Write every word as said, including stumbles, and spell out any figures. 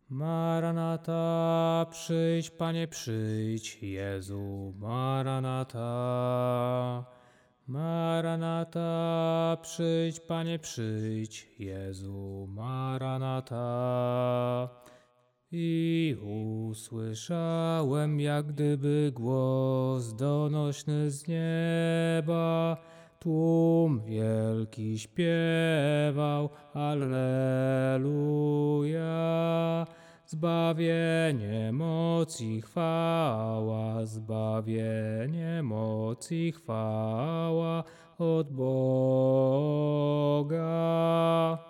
Maranata, przyjdź, Panie, przyjdź, Jezu, Maranata. Maranata, przyjdź, Panie, przyjdź, Jezu, Maranata. I usłyszałem jak gdyby głos donośny z nieba, tłum wielki śpiewał, Alleluja. Zbawienie, moc i chwała, zbawienie, moc i chwała od Boga.